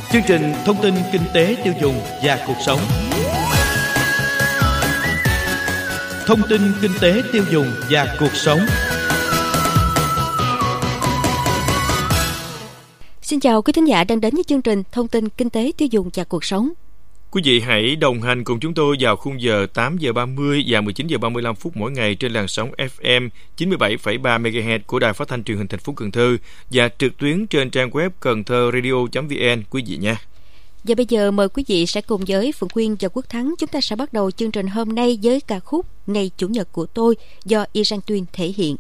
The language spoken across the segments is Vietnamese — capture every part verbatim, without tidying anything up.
Chương trình thông tin kinh tế tiêu dùng và cuộc sống. Thông tin kinh tế tiêu dùng và cuộc sống. Xin chào quý thính giả đang đến với chương trình thông tin kinh tế tiêu dùng và cuộc sống. Quý vị hãy đồng hành cùng chúng tôi vào khung giờ tám giờ ba mươi và mười chín giờ ba mươi lăm phút mỗi ngày trên làn sóng ép em chín mươi bảy phẩy ba mê ga héc của Đài Phát thanh Truyền hình thành phố Cần Thơ và trực tuyến trên trang web cần thơ radio chấm vn quý vị nha. Và bây giờ mời quý vị sẽ cùng với Phượng Quyên và Quốc Thắng, chúng ta sẽ bắt đầu chương trình hôm nay với ca khúc Ngày Chủ nhật của tôi do Y Sang Tuyên thể hiện.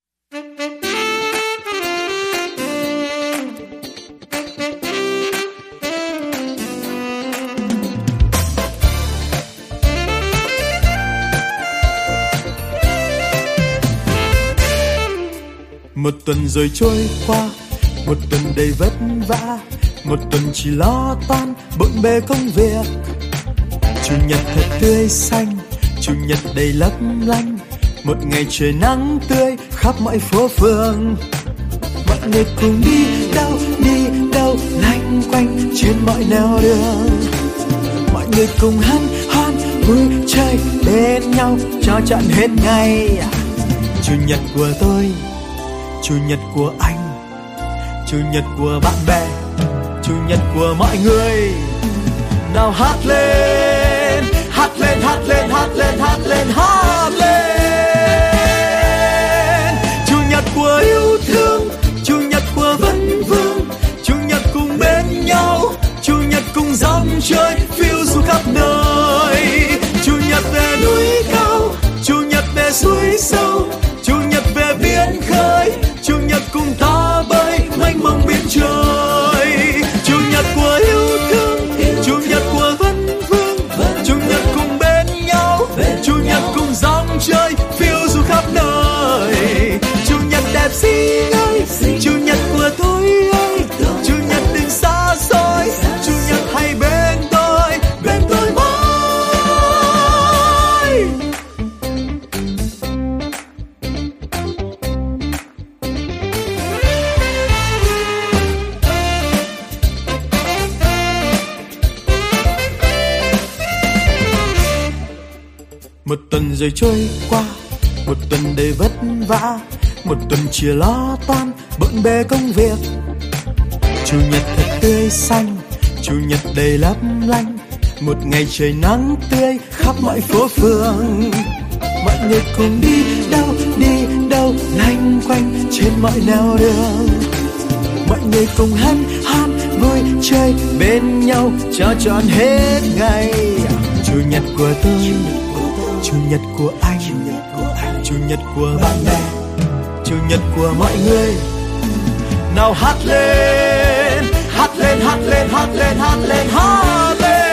Một tuần rồi trôi qua, một tuần đầy vất vả, một tuần chỉ lo toan bộn bề công việc. Chủ nhật thật tươi xanh, chủ nhật đầy lấp lánh, một ngày trời nắng tươi khắp mọi phố phường. Mọi người cùng đi đâu đi đâu lanh quanh trên mọi nẻo đường. Mọi người cùng hân hoan vui chơi bên nhau cho trọn hết ngày. Chủ nhật của tôi, chủ nhật của anh, chủ nhật của bạn bè, chủ nhật của mọi người. Nào hát lên, hát lên, hát lên, hát lên, hát lên, hát lên. Chủ nhật của yêu thương, chủ nhật của vấn vương, chủ nhật cùng bên nhau, chủ nhật cùng dòng chơi phiêu du khắp nơi. Chủ nhật về núi cao, chủ nhật về suối sâu, chủ nhật về biển khơi, chủ nhật cùng ta bơi mênh mông biển trời. Chủ nhật của yêu thương, chủ nhật của vấn vương, chủ nhật cùng bên nhau, chủ nhật cùng dòng chơi phiêu du khắp nơi. Chủ nhật đẹp xinh ơi, chủ nhật của tôi ơi, chủ nhật đừng xa xôi, chủ nhật hay bên tôi, bên tôi mãi. Một tuần rồi trôi qua, một tuần đầy vất vả, một tuần chia lo toan bộn bề công việc. Chủ nhật thật tươi xanh, chủ nhật đầy lấp lánh, một ngày trời nắng tươi khắp mọi phố phường. Mọi người cùng đi đâu đi đâu lanh quanh trên mọi nẻo đường. Mọi người cùng hân hoan vui chơi bên nhau cho trọn hết ngày. Chủ nhật của tôi, chủ nhật của anh, chủ nhật của bạn bè, chủ nhật của mọi người. Nào hát lên, hát lên, hát lên, hát lên, hát lên, hát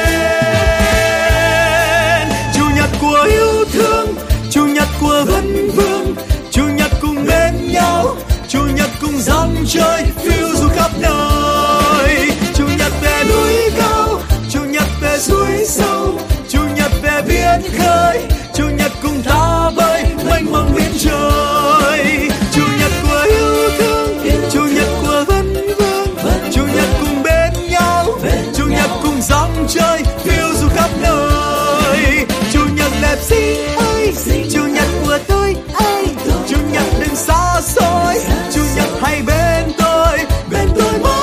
lên. Chủ nhật của yêu thương, chủ nhật của vấn vương, chủ nhật cùng bên nhau, chủ nhật cùng dòng chơi phiêu du khắp nơi. Chủ nhật về núi cao, chủ nhật về suối sâu, chủ nhật về biển khơi, chủ nhật cùng ta bơi mênh mông biển trời. Chủ nhật của yêu thương, chủ nhật của vấn vương, chủ nhật cùng bên nhau, chủ nhật cùng dòng chơi phiêu du khắp nơi. Chủ nhật đẹp xinh ơi, chủ nhật của tôi ơi, chủ nhật đừng xa xôi, chủ nhật hay bên tôi, bên tôi mãi.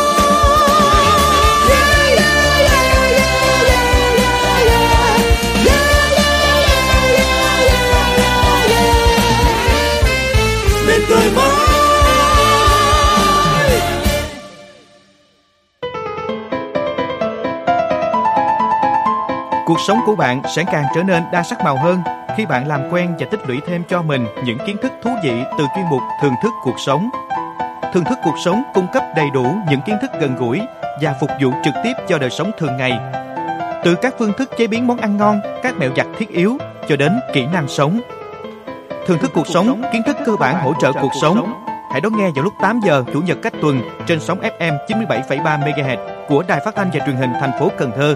Cuộc sống của bạn sẽ càng trở nên đa sắc màu hơn khi bạn làm quen và tích lũy thêm cho mình những kiến thức thú vị từ chuyên mục Thưởng thức cuộc sống. Thưởng thức cuộc sống cung cấp đầy đủ những kiến thức gần gũi và phục vụ trực tiếp cho đời sống thường ngày. Từ các phương thức chế biến món ăn ngon, các mẹo giặt thiết yếu cho đến kỹ năng sống. Thưởng thức cuộc sống, kiến thức cơ bản hỗ trợ cuộc sống. Hãy đón nghe vào lúc tám giờ Chủ nhật cách tuần trên sóng ép em chín mươi bảy phẩy ba mê ga héc của Đài Phát thanh và Truyền hình thành phố Cần Thơ.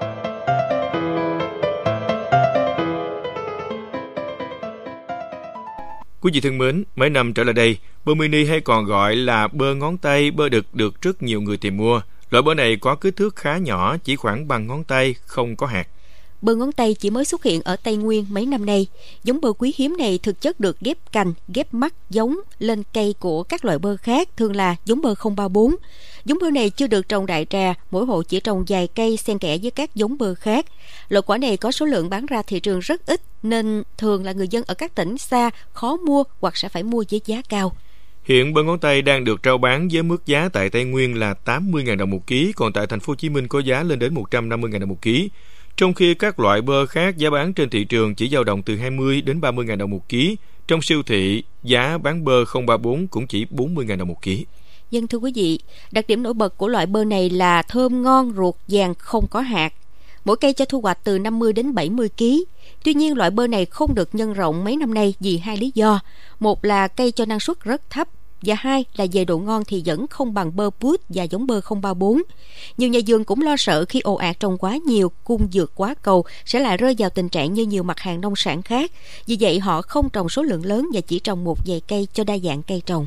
Quý vị thân mến, mấy năm trở lại đây, bơ mini hay còn gọi là bơ ngón tay, bơ đực được rất nhiều người tìm mua, Loại bơ này có kích thước khá nhỏ, chỉ khoảng bằng ngón tay, không có hạt. Bơ ngón tay chỉ mới xuất hiện ở Tây Nguyên mấy năm nay. Giống bơ quý hiếm này thực chất được ghép cành, ghép mắt giống lên cây của các loại bơ khác, thường là giống bơ không ba bốn. Giống bơ này chưa được trồng đại trà, mỗi hộ chỉ trồng vài cây xen kẽ với các giống bơ khác. Loại quả này có số lượng bán ra thị trường rất ít, nên thường là người dân ở các tỉnh xa khó mua hoặc sẽ phải mua với giá cao. Hiện bơ ngón tay đang được rao bán với mức giá tại Tây Nguyên là tám mươi nghìn đồng một ký, còn tại thành phố Hồ Chí Minh có giá lên đến một trăm năm mươi nghìn đồng một ký. Trong khi các loại bơ khác giá bán trên thị trường chỉ dao động từ hai mươi đến ba mươi nghìn đồng một ký. Trong siêu thị, giá bán bơ không ba bốn cũng chỉ bốn mươi nghìn đồng một ký. Dân thưa quý vị, đặc điểm nổi bật của loại bơ này là thơm ngon, ruột vàng, không có hạt. Mỗi cây cho thu hoạch từ năm mươi đến bảy mươi ký. Tuy nhiên loại bơ này không được nhân rộng mấy năm nay vì hai lý do. Một là cây cho năng suất rất thấp, và hai là về độ ngon thì vẫn không bằng bơ Put và giống bơ không ba bốn. Nhiều nhà vườn cũng lo sợ khi ồ ạt trồng quá nhiều, cung vượt quá cầu sẽ lại rơi vào tình trạng như nhiều mặt hàng nông sản khác. Vì vậy họ không trồng số lượng lớn và chỉ trồng một vài cây cho đa dạng cây trồng.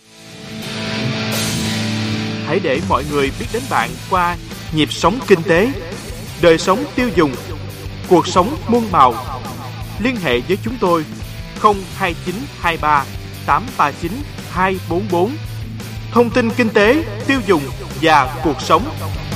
Hãy để mọi người biết đến bạn qua nhịp sống kinh tế, đời sống tiêu dùng, cuộc sống muôn màu. Liên hệ với chúng tôi không hai chín hai ba tám ba chín hai bốn bốn. Thông tin kinh tế, tiêu dùng và cuộc sống.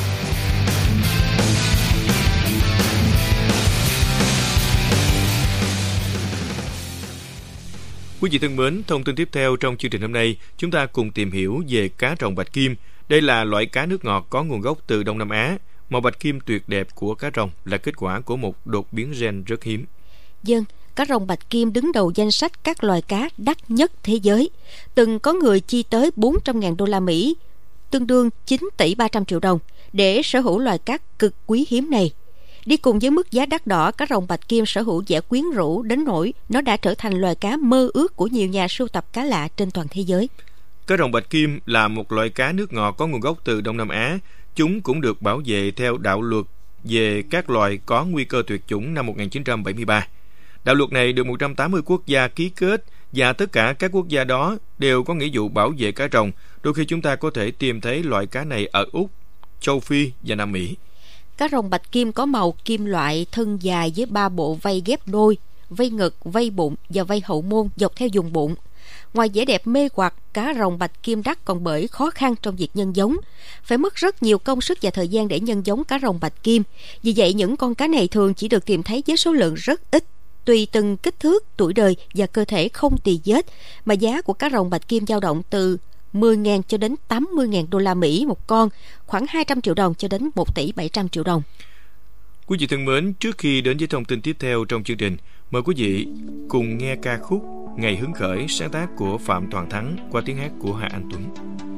Quý vị thân mến, thông tin tiếp theo trong chương trình hôm nay, chúng ta cùng tìm hiểu về cá rồng bạch kim. Đây là loại cá nước ngọt có nguồn gốc từ Đông Nam Á. Màu bạch kim tuyệt đẹp của cá rồng là kết quả của một đột biến gen rất hiếm. Dân, cá rồng bạch kim đứng đầu danh sách các loài cá đắt nhất thế giới. Từng có người chi tới bốn trăm nghìn đô la Mỹ, tương đương chín tỷ ba trăm triệu đồng, để sở hữu loài cá cực quý hiếm này. Đi cùng với mức giá đắt đỏ, cá rồng bạch kim sở hữu vẻ quyến rũ đến nỗi nó đã trở thành loài cá mơ ước của nhiều nhà sưu tập cá lạ trên toàn thế giới. Cá rồng bạch kim là một loại cá nước ngọt có nguồn gốc từ Đông Nam Á. Chúng cũng được bảo vệ theo đạo luật về các loài có nguy cơ tuyệt chủng năm một nghìn chín trăm bảy mươi ba. Đạo luật này được một trăm tám mươi quốc gia ký kết, và tất cả các quốc gia đó đều có nghĩa vụ bảo vệ cá rồng. Đôi khi chúng ta có thể tìm thấy loại cá này ở Úc, châu Phi và Nam Mỹ. Cá rồng bạch kim có màu kim loại, thân dài với ba bộ vây ghép đôi, vây ngực, vây bụng và vây hậu môn dọc theo vùng bụng. Ngoài vẻ đẹp mê hoặc, cá rồng bạch kim đắt còn bởi khó khăn trong việc nhân giống. Phải mất rất nhiều công sức và thời gian để nhân giống cá rồng bạch kim. Vì vậy, những con cá này thường chỉ được tìm thấy với số lượng rất ít. Tùy từng kích thước, tuổi đời và cơ thể không tì vết, mà giá của cá rồng bạch kim dao động từ mười nghìn cho đến tám mươi nghìn đô la Mỹ một con, khoảng hai trăm triệu đồng cho đến một tỷ bảy trăm triệu đồng. Quý vị thân mến, trước khi đến với thông tin tiếp theo trong chương trình, mời quý vị cùng nghe ca khúc Ngày hứng khởi, sáng tác của Phạm Toàn Thắng qua tiếng hát của Hà Anh Tuấn.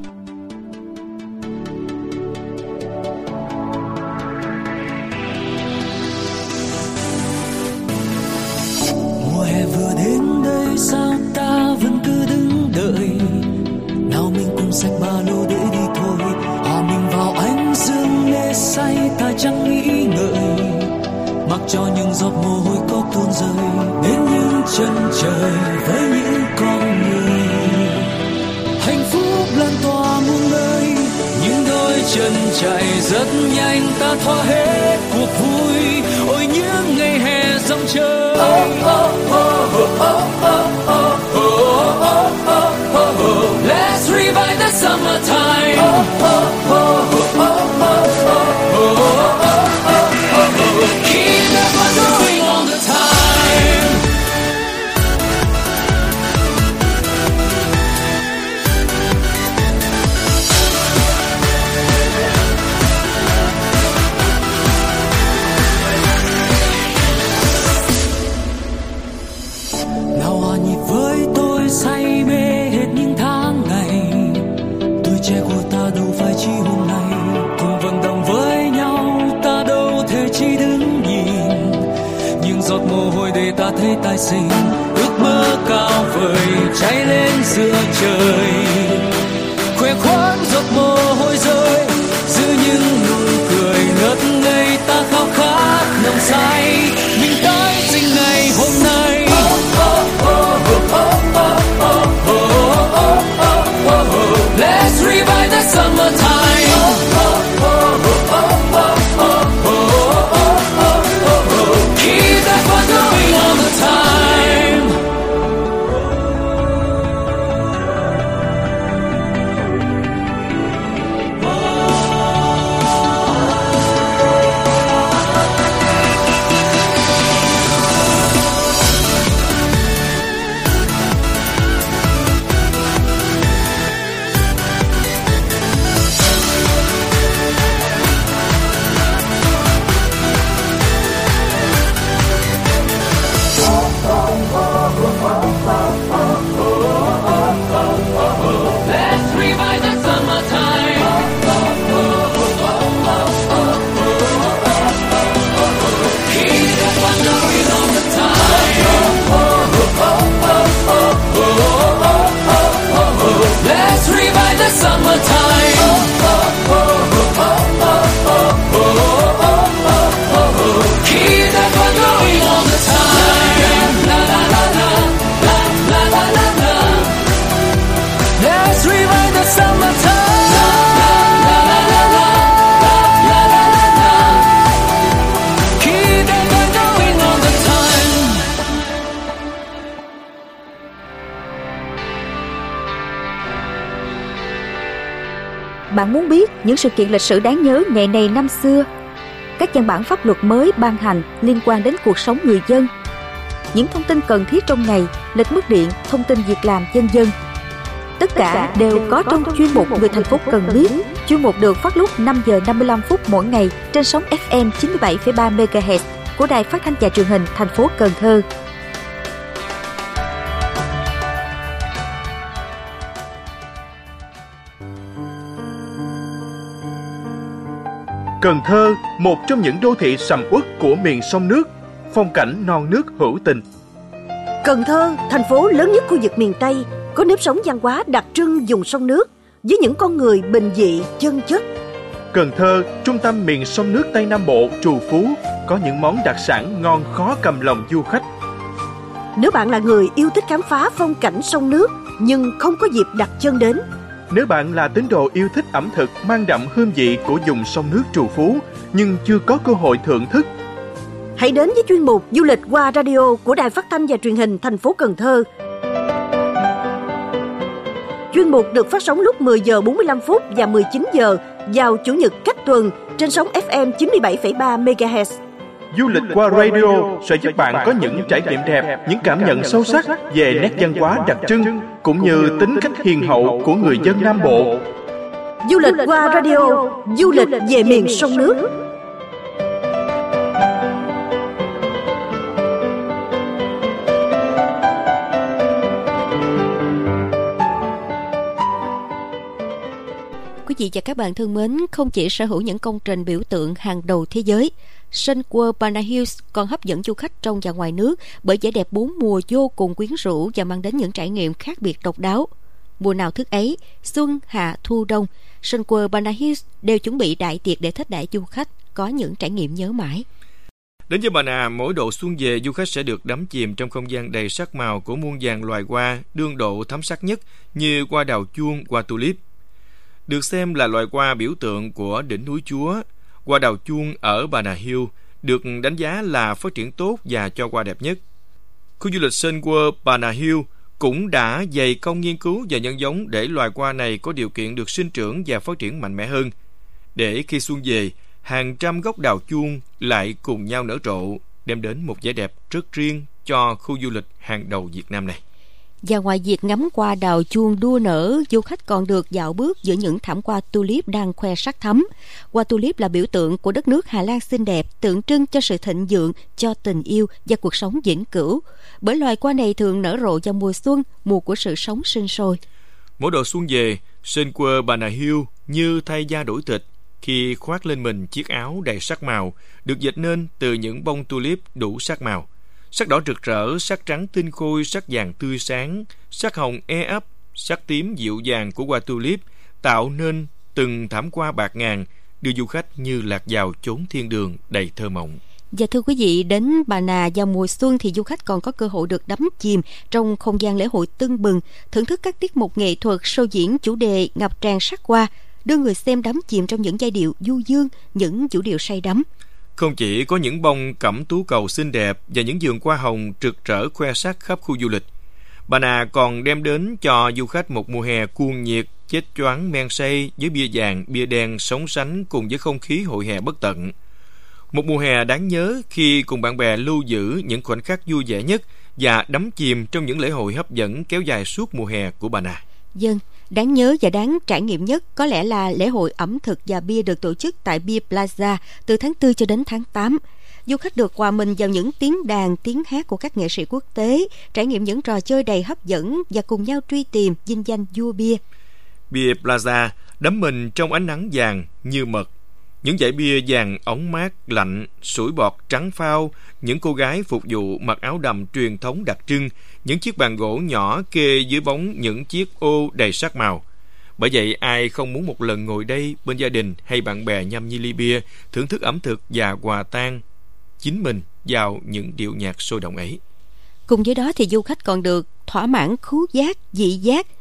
Mùa hè vừa đến đây, sao ta vẫn cứ đứng đợi? Nào mình cùng xách ba lô để đi thôi, hòa mình vào ánh dương mê say, ta chẳng nghĩ ngợi, mặc cho những giọt mồ hôi có tuôn rơi đến những chân trời với những con người. Hạnh phúc lan tỏa muôn nơi, những đôi chân chạy rất nhanh, ta thoa hết cuộc vui. Ôi những ngày hè rong chơi, oh, oh, oh, oh, oh, oh, oh, oh, oh, oh, oh. Let's revive the summertime. Oh, oh, oh, oh, oh, oh, oh, oh, oh, oh. Keep the fun going all the time. Nào hòa nhịp với tôi, say mê hết những tháng ngày. Tuổi trẻ của ta đâu phải chỉ hôm nay, cùng vận động với nhau ta đâu thể chỉ đứng nhìn. Những giọt mồ hôi để ta thấy tái sinh, ước mơ cao vời cháy lên giữa trời. Khoe khoang giọt mồ hôi rơi, giữ những nụ cười ngất ngây, ta khao khát nồng say. Mình tới sinh ngày hôm nay. Let's revive the summertime. Bạn muốn biết những sự kiện lịch sử đáng nhớ ngày này năm xưa, các văn bản pháp luật mới ban hành liên quan đến cuộc sống người dân, những thông tin cần thiết trong ngày, lịch mất điện, thông tin việc làm dân dân. Tất cả đều có trong chuyên mục Người thành phố cần biết. Chuyên mục được phát lúc năm giờ năm mươi lăm phút mỗi ngày trên sóng ép em chín mươi bảy phẩy ba mê ga héc của Đài Phát thanh và Truyền hình thành phố Cần Thơ. Cần Thơ, một trong những đô thị sầm uất của miền sông nước, phong cảnh non nước hữu tình. Cần Thơ, thành phố lớn nhất khu vực miền Tây, có nếp sống văn hóa đặc trưng vùng sông nước, với những con người bình dị, chân chất. Cần Thơ, trung tâm miền sông nước Tây Nam Bộ, trù phú, có những món đặc sản ngon khó cầm lòng du khách. Nếu bạn là người yêu thích khám phá phong cảnh sông nước, nhưng không có dịp đặt chân đến. Nếu bạn là tín đồ yêu thích ẩm thực mang đậm hương vị của vùng sông nước trù phú, nhưng chưa có cơ hội thưởng thức, hãy đến với chuyên mục Du lịch qua radio của Đài Phát thanh và Truyền hình thành phố Cần Thơ. Chuyên mục được phát sóng lúc mười giờ bốn mươi lăm phút và mười chín giờ vào Chủ nhật cách tuần trên sóng ép em chín mươi bảy phẩy ba mê ga héc. Du lịch qua radio sẽ giúp bạn có những trải nghiệm đẹp, những cảm nhận sâu sắc về nét văn hóa đặc trưng, cũng như tính cách hiền hậu của người dân Nam Bộ. Du lịch qua radio, du lịch về miền sông nước. Quý vị và các bạn thân mến, không chỉ sở hữu những công trình biểu tượng hàng đầu thế giới, Sun World Banana Hills còn hấp dẫn du khách trong và ngoài nước bởi vẻ đẹp bốn mùa vô cùng quyến rũ và mang đến những trải nghiệm khác biệt độc đáo. Mùa nào thức ấy, xuân, hạ, thu, đông, Sun World Banana Hills đều chuẩn bị đại tiệc để thích đại du khách có những trải nghiệm nhớ mãi. Đến với Bà Nà, mỗi độ xuân về, du khách sẽ được đắm chìm trong không gian đầy sắc màu của muôn vàn loài hoa đương độ thắm sắc nhất như hoa đào chuông, hoa tulip. Được xem là loài hoa biểu tượng của đỉnh núi Chúa, hoa đào chuông ở Banana Hill được đánh giá là phát triển tốt và cho hoa đẹp nhất. Khu du lịch Sun World Banana Hill cũng đã dày công nghiên cứu và nhân giống để loài hoa này có điều kiện được sinh trưởng và phát triển mạnh mẽ hơn, để khi xuân về, hàng trăm gốc đào chuông lại cùng nhau nở rộ, đem đến một vẻ đẹp rất riêng cho khu du lịch hàng đầu Việt Nam này. Và ngoài việc ngắm hoa đào chuông đua nở, du khách còn được dạo bước giữa những thảm hoa tulip đang khoe sắc thắm. Hoa tulip là biểu tượng của đất nước Hà Lan xinh đẹp, tượng trưng cho sự thịnh vượng, cho tình yêu và cuộc sống vĩnh cửu. Bởi loài hoa này thường nở rộ vào mùa xuân, mùa của sự sống sinh sôi. Mỗi độ xuân về, Sun World Banana Hill như thay da đổi thịt khi khoác lên mình chiếc áo đầy sắc màu, được dệt nên từ những bông tulip đủ sắc màu. Sắc đỏ rực rỡ, sắc trắng tinh khôi, sắc vàng tươi sáng, sắc hồng e ấp, sắc tím dịu dàng của hoa tulip tạo nên từng thảm hoa bạc ngàn, đưa du khách như lạc vào chốn thiên đường đầy thơ mộng. Và thưa quý vị, đến Bà Nà vào mùa xuân thì du khách còn có cơ hội được đắm chìm trong không gian lễ hội tưng bừng, thưởng thức các tiết mục nghệ thuật, show diễn chủ đề ngập tràn sắc hoa, đưa người xem đắm chìm trong những giai điệu du dương, những vũ điệu say đắm. Không chỉ có những bông cẩm tú cầu xinh đẹp và những vườn hoa hồng rực rỡ khoe sắc khắp khu du lịch, Bà Nà còn đem đến cho du khách một mùa hè cuồng nhiệt, chết choáng men say với bia vàng, bia đen sống sánh cùng với không khí hội hè bất tận. Một mùa hè đáng nhớ khi cùng bạn bè lưu giữ những khoảnh khắc vui vẻ nhất và đắm chìm trong những lễ hội hấp dẫn kéo dài suốt mùa hè của Bà Nà. Dân, đáng nhớ và đáng trải nghiệm nhất có lẽ là lễ hội ẩm thực và bia được tổ chức tại Beer Plaza từ tháng tư cho đến tháng tám. Du khách được hòa mình vào những tiếng đàn, tiếng hát của các nghệ sĩ quốc tế, trải nghiệm những trò chơi đầy hấp dẫn và cùng nhau truy tìm vinh danh vua bia. Beer Plaza đắm mình trong ánh nắng vàng như mật. Những dải bia vàng óng mát, lạnh, sủi bọt trắng phao, những cô gái phục vụ mặc áo đầm truyền thống đặc trưng, những chiếc bàn gỗ nhỏ kê dưới bóng những chiếc ô đầy sắc màu. Bởi vậy, ai không muốn một lần ngồi đây bên gia đình hay bạn bè nhâm nhi ly bia, thưởng thức ẩm thực và hòa tan chính mình vào những điệu nhạc sôi động ấy. Cùng với đó thì du khách còn được thỏa mãn khứu giác, vị giác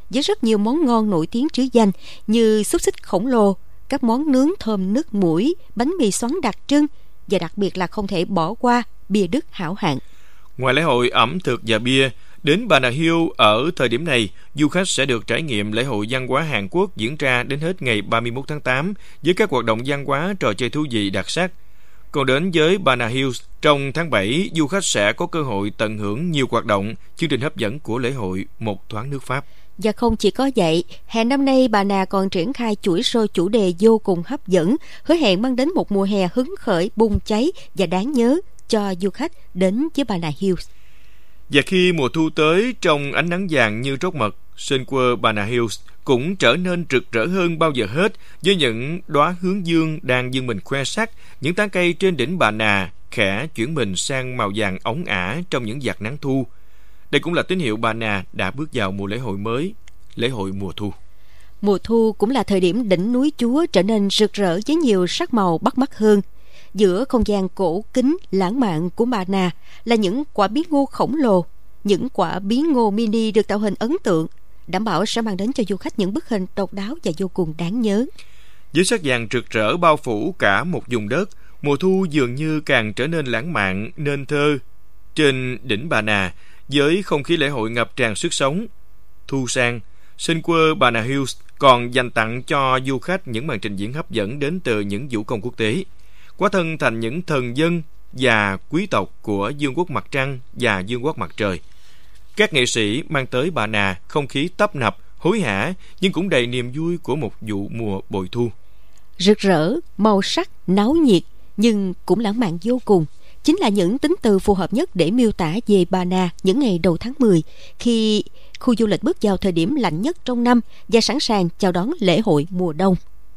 với rất nhiều món ngon nổi tiếng trứ danh như xúc xích khổng lồ, các món nướng thơm nước mũi, bánh mì xoắn đặc trưng và đặc biệt là không thể bỏ qua bia Đức hảo hạng. Ngoài lễ hội ẩm thực và bia, đến Bà Nà Hills ở thời điểm này, du khách sẽ được trải nghiệm lễ hội văn hóa Hàn Quốc diễn ra đến hết ngày ba mươi mốt tháng tám với các hoạt động văn hóa, trò chơi thú vị đặc sắc. Còn đến với Bà Nà Hills, trong tháng bảy, du khách sẽ có cơ hội tận hưởng nhiều hoạt động, chương trình hấp dẫn của lễ hội Một Thoáng Nước Pháp. Và không chỉ có vậy, hè năm nay Bà Nà còn triển khai chuỗi show chủ đề vô cùng hấp dẫn, hứa hẹn mang đến một mùa hè hứng khởi, bùng cháy và đáng nhớ cho du khách đến với Bà Nà Hills. Và khi mùa thu tới, trong ánh nắng vàng như trót mật, Sun Quơ Bà Nà Hills cũng trở nên rực rỡ hơn bao giờ hết với những đóa hướng dương đang dương mình khoe sắc, những tán cây trên đỉnh Bà Nà khẽ chuyển mình sang màu vàng óng ả trong những vạt nắng thu. Đây cũng là tín hiệu Bà Nà đã bước vào mùa lễ hội mới, lễ hội mùa thu. Mùa thu cũng là thời điểm đỉnh núi Chúa trở nên rực rỡ với nhiều sắc màu bắt mắt hơn. Giữa không gian cổ kính lãng mạn của Bà Nà là những quả bí ngô khổng lồ. Những quả bí ngô mini được tạo hình ấn tượng, đảm bảo sẽ mang đến cho du khách những bức hình độc đáo và vô cùng đáng nhớ. Với sắc vàng rực rỡ bao phủ cả một vùng đất, mùa thu dường như càng trở nên lãng mạn, nên thơ. Trên đỉnh Bà Nà, với không khí lễ hội ngập tràn sức sống, thu sang, Sun Quơ Bà Nà Hills còn dành tặng cho du khách những màn trình diễn hấp dẫn đến từ những vũ công quốc tế, hóa thân thành những thần dân và quý tộc của vương quốc mặt trăng và vương quốc mặt trời. Các nghệ sĩ mang tới Bà Nà không khí tấp nập, hối hả nhưng cũng đầy niềm vui của một vụ mùa bội thu. Rực rỡ, màu sắc, náo nhiệt nhưng cũng lãng mạn vô cùng chính là những tính từ phù hợp nhất để miêu tả về Bà Nà những ngày đầu tháng mười, khi khu du lịch bước vào thời điểm lạnh nhất trong năm và sẵn sàng chào đón lễ hội mùa đông.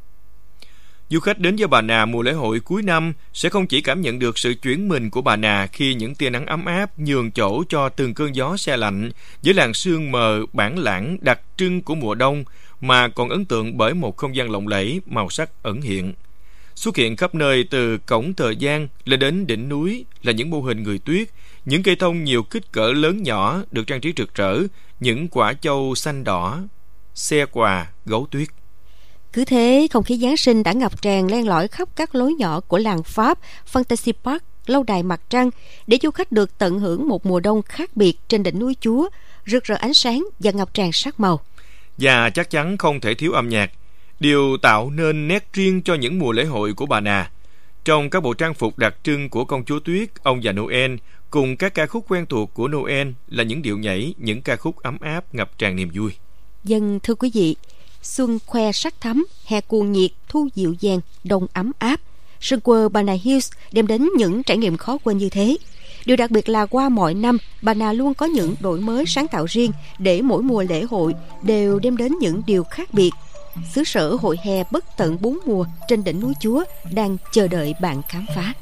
Du khách đến với Bà Nà mùa lễ hội cuối năm sẽ không chỉ cảm nhận được sự chuyển mình của Bà Nà khi những tia nắng ấm áp nhường chỗ cho từng cơn gió se lạnh với làn sương mờ bản lãng đặc trưng của mùa đông, mà còn ấn tượng bởi một không gian lộng lẫy, màu sắc ẩn hiện. Xuất hiện khắp nơi từ cổng thời gian lên đến đỉnh núi là những mô hình người tuyết, những cây thông nhiều kích cỡ lớn nhỏ được trang trí rực rỡ, những quả châu xanh đỏ, xe quà, gấu tuyết. Cứ thế, không khí Giáng sinh đã ngập tràn len lỏi khắp các lối nhỏ của làng Pháp, Fantasy Park, lâu đài mặt trăng, để du khách được tận hưởng một mùa đông khác biệt trên đỉnh núi Chúa, rực rỡ ánh sáng và ngập tràn sắc màu. Và chắc chắn không thể thiếu âm nhạc, điều tạo nên nét riêng cho những mùa lễ hội của Bà Nà. Trong các bộ trang phục đặc trưng của công chúa tuyết, ông già Noel, cùng các ca khúc quen thuộc của Noel là những điệu nhảy, những ca khúc ấm áp ngập tràn niềm vui. Dân thưa quý vị, xuân khoe sắc thắm, hè cuồng nhiệt, thu dịu dàng, đông ấm áp. Sun Quơ Bà Nà Hills đem đến những trải nghiệm khó quên như thế. Điều đặc biệt là qua mọi năm, Bà Nà luôn có những đổi mới sáng tạo riêng để mỗi mùa lễ hội đều đem đến những điều khác biệt. Xứ sở hội hè bất tận bốn mùa trên đỉnh núi Chúa đang chờ đợi bạn khám phá.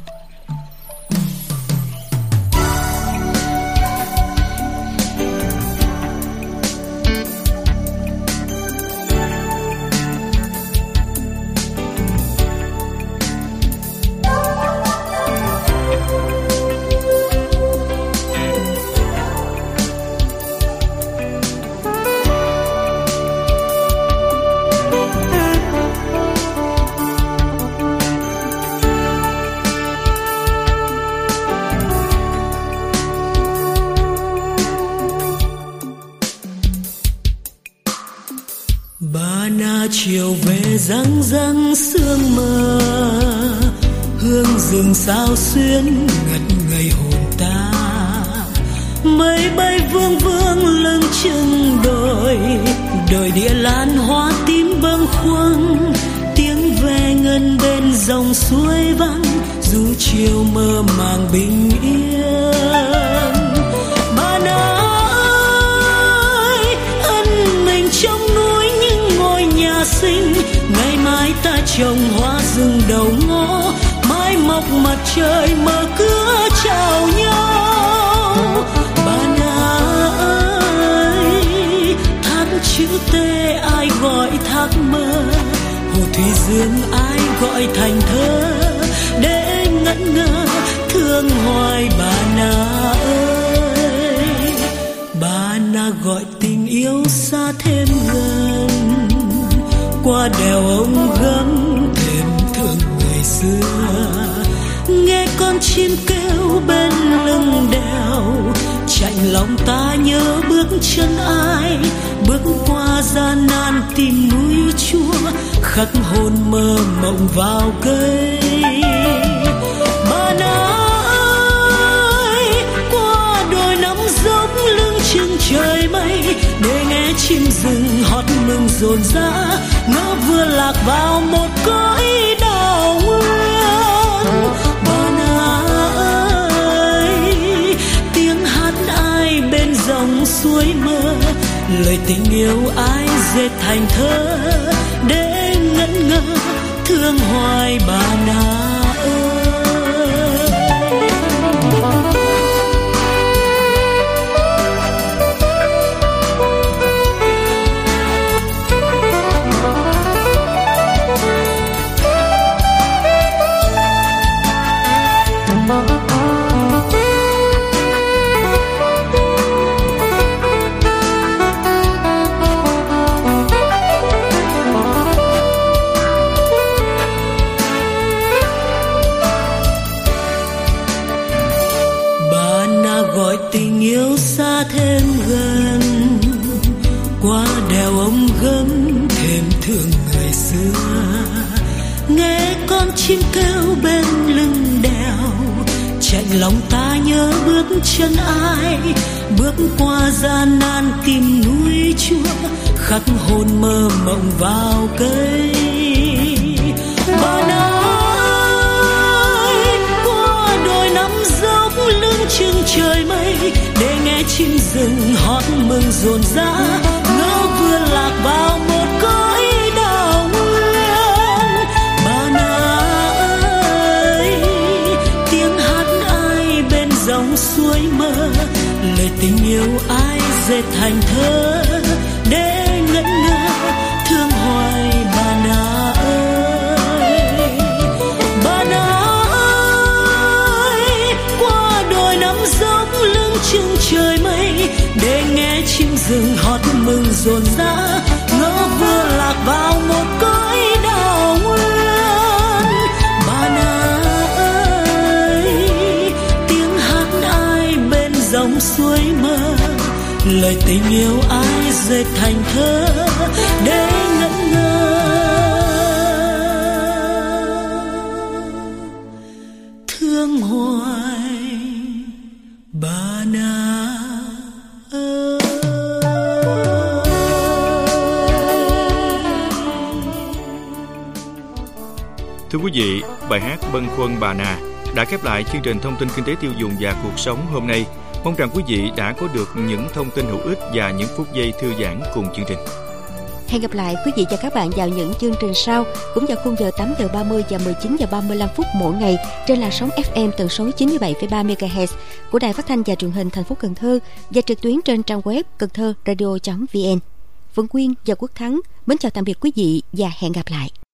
Bà Nà chiều về răng răng sương mờ, hương rừng sao xuyến ngất ngây hồn ta. Mây bay vương vương lưng chừng đồi, đồi địa lan hoa tím bâng khuâng. Tiếng ve ngân bên dòng suối vắng, dù chiều mơ màng bình yên. Bà Nà ơi, ân mình trong núi những ngôi nhà xinh. Ngày mai ta trồng hoa rừng đầu ngõ, mai mọc mặt trời mở cửa chào nhau. Bà Nà ơi, thác chữ T ai gọi thác mơ, hồ thủy dương ai gọi thành thơ. Để ngẩn ngơ thương hoài Bà Nà ơi, Bà Nà gọi tình yêu xa thế. thêm gần, qua đèo ông gấm thêm thương ngày xưa. Nghe con chim kêu bên lưng đèo, chạnh lòng ta nhớ bước chân ai, bước qua gian nan tìm núi chua, khắc hồn mơ mộng vào cây. Bạn ơi, qua đồi nắm dốc lưng chừng trời mây, để nghe chim rừng hót mừng rộn rã, ngỡ vừa lạc vào một cõi đào nguyên. Bạn ơi, tiếng hát ai bên dòng suối mơ, lời tình yêu ai dệt thành thơ, để ngẩn ngơ thương hoài bà Na ơi. Tình yêu xa thêm gần, qua đèo ông gấm thêm thương ngày xưa. Nghe con chim kêu bên lưng đèo, chạnh lòng ta nhớ bước chân ai, bước qua gian nan tìm núi chua, khắc hồn mơ mộng vào cây. Bạn ơi, qua đồi nắm dốc lưng chừng trời mây, để nghe chim rừng hót mừng rộn rã, ngỡ vừa lạc vào một cõi đào nguyên. Bạn ơi, tiếng hát ai bên dòng suối mơ, lời tình yêu ai dệt thành thơ, để ngẩn ngơ thương hoài bà Na ơi. Bạn ơi, qua đồi nắm dốc lưng chừng trời mây, để nghe chim rừng hót mừng rộn rã, ngỡ vừa lạc vào một cõi đào nguyên. Bà Na ơi, tiếng hát ai bên dòng suối mơ, lời tình yêu ai dệt thành thơ, để ngẩn ngơ thương hoài bà Na ơi. Thưa quý vị, bài hát Bâng khuâng bà Na đã khép lại chương trình thông tin kinh tế tiêu dùng và cuộc sống hôm nay. Mong rằng quý vị đã có được những thông tin hữu ích và những phút giây thư giãn cùng chương trình. Hẹn gặp lại quý vị và các bạn vào những chương trình sau, cũng vào khung giờ tám giờ ba mươi và mười chín giờ ba mươi lăm phút mỗi ngày trên làn sóng ép em tần số chín mươi bảy phẩy ba mê ga héc của Đài Phát thanh và Truyền hình thành phố Cần Thơ và trực tuyến trên trang web cần thơ radio chấm vn. Vân Quyên và Quốc Thắng mến chào tạm biệt quý vị và hẹn gặp lại.